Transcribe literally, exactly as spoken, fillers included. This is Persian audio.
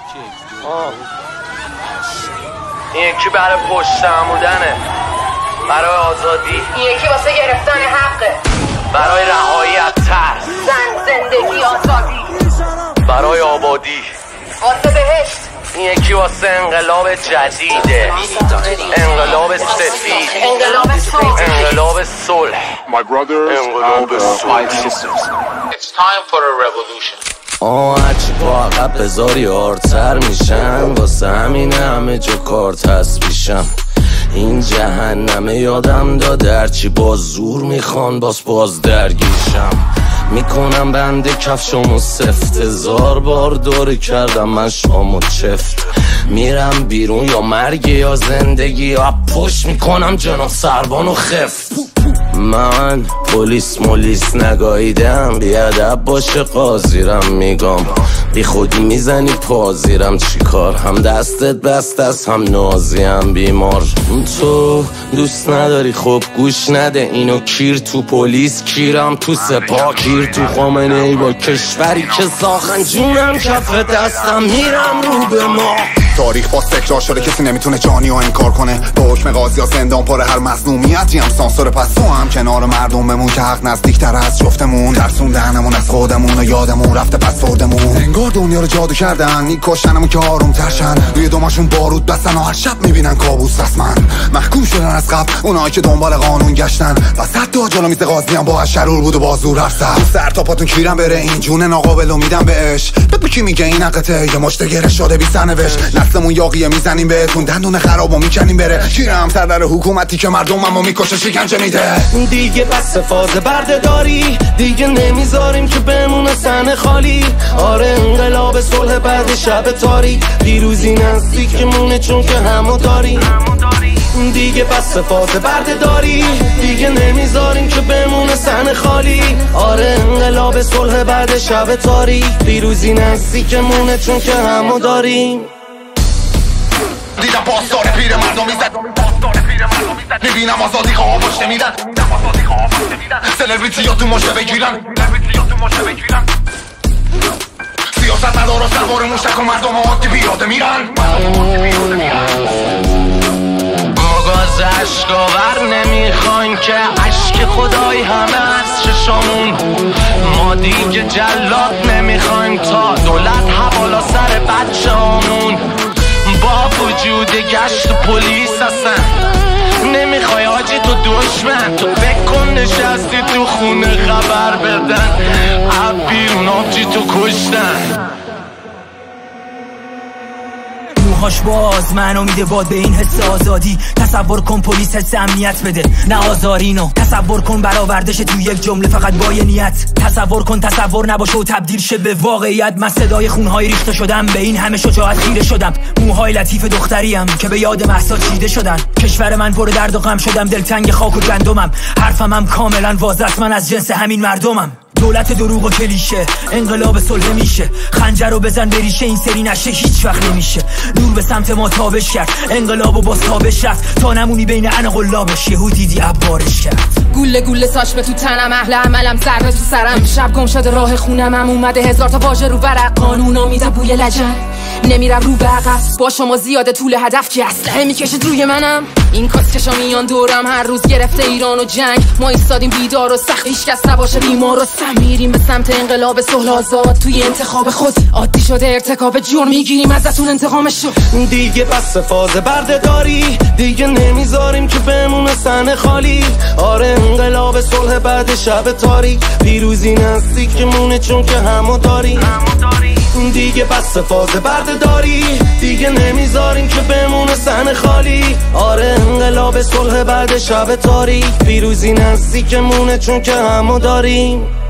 این یکی برای پشت عمودنه، برای آزادی. این یکی واسه گرفتن حقه، برای رهایی از ترس. زن، زندگی، آزادی. برای آبادی، واسه بهشت. این یکی واسه انقلاب جدیده، انقلاب سفید، انقلاب صلح، انقلاب صلح. My brothers انقلاب and my sisters. It's time for a revolution. آه هرچی با عقب بذاری آرتر میشن، واسه همین همه جا کارت هست پیشم. این جهنمه یادم داده هرچی باز زور میخوان باز باز درگیشم. میکنم بنده کفشمو سفت، هزار بار دوره کردم من شامو چفت. میرم بیرون یا مرگ یا زندگی، یا پشت میکنم جناب سربانو خفت. من پلیس مولیس نگاهیدم، بیادب باشه قاضیرم میگم، بی خودی میزنی پازیرم چیکار، هم دستت بست است هم نازیم بیمار. تو دوست نداری خب گوش نده اینو، کیر تو پلیس کیرم تو سپاه، کیر تو خامنه ای با کشوری که ساخن جونم کف دستم میرم رو به ما. تاریخ باز تکرار شده، کسی نمیتونه جانی رو انکار کنه. به حکم قاضی ها زندان پر هر مظلومیتی هم سانسور، پس تو هم کنار مردم بمون که حق نزدیکتر از جفتمون. ترسون دهنمون از خودمون و یادمون رفته پس فردمون. انگار دنیا رو جادو کردن، میکشنمون که آروم ترشن، روی دوماشون بارود بستن و هر شب میبینن کابوس رسمن. محکوم شدن از قبل اونایی که دنبال قانون گشتن، وسط دو جلو میز قاضی هم با شرور بود و بازور هرسن. سر تا پاتون کیرم بره این جون ناقابل امیدم بهش. بگو کی میگه این حقته یه مشت گره شده بی سرنوشت. نسلمون یاقیه میزنیم بهتون، دندون خرابو میکنیم بره. کیرم سر در حکومتی که مردممو میکشه شکنجه میده. دیگه بس فاز بردهداری، دیگه نمیذاریم که بمونه صحنه خالی. آره انقلاب صلح بعد شب تاریک، پیروزی نزدیکمونه چون که همو داری. دیگه بس فاز بردهداری، دیگه نمیذاریم که بمونه صحنه خالی. آره انقلاب صلح بعد شب تاریک، پیروزی نزدیکمونه چون که همو داریم. دیدم پاسدار پیر مردم میزد، میبینم آزادی خواه پشته میدن، سلبریتی ها تو مشه بگیرن، سیاست ندارا سوار موشک و مردم ها عادی بیاده میرن. آغاز عشقاور نمیخواین که عشق خدای همه از چشامون. ما دیگه جلاد نمیخوایم تا دولت حوالا سر بچه همون. با وجود گشت پلیس هستن، نمیخوای آجی تو دشمن، تو فکر کن نشستی تو خونه خبر بدن، عب بیرون آبجی تو کشتن. موهاش باز منو میده باد به این حس آزادی. تصور کن پلیس حس امنیت بده نه آزارینو. تصور کن برآوردش تو یک جمله فقط با یه نیت. تصور کن تصور نباشه و تبدیل شه به واقعیت. من صدای خونهای ریخته شدم، به این همه شجاعت خیره شدم. موهای لطیف دختریم که به یاد مهسا چیده شدن. کشور من پر درد و غم شدم، دلتنگ خاک و گندمم. حرفمم کاملا واضح است، من از جنس همین مردمم. دولت دروغ و کلیشه، انقلاب صلح میشه. خنجر رو بزن بریشه، این سری نشه هیچ وقت نمیشه. نور به سمت ما تابش کرد، انقلاب و باز تابش رفت، تا نمونی بین ان قلابش. یهو دیدی عبارش کرد. گوله گوله ساش به تو تنم، اهل عملم ضربه تو سرم. شب گم شده راه خونمم، اومده هزار تا واژه رو ورق. قانونا میدم بوی لجن، نمیرم رو به عقب. با شما زیاده طول هدف که اسلحه میکشید روی منم. این کسکشا میان دورم، هر روز گرفته ایران و جنگ. ما ایستادیم بیدار و سخت، هیچکس نباشه بیمار و سم. میریم به سمت انقلاب صلح آزاد، توی انتخاب خود عادی شده ارتکاب جرم، میگیریم ازتون انتقامش رو. دیگه بس فاز بردهداری، دیگه نمیذاریم که بمونه صحنه خالی. آره انقلاب صلح بعد شب تاریک، پیروزی نزدیکمونه چون که همو داری. دیگه بس فاز بردهداری، دیگه نمیذاریم که بمونه صحنه خالی. آره انقلاب صلح بعد شب تاریک، پیروزی نزدیکمونه چون که همو داریم.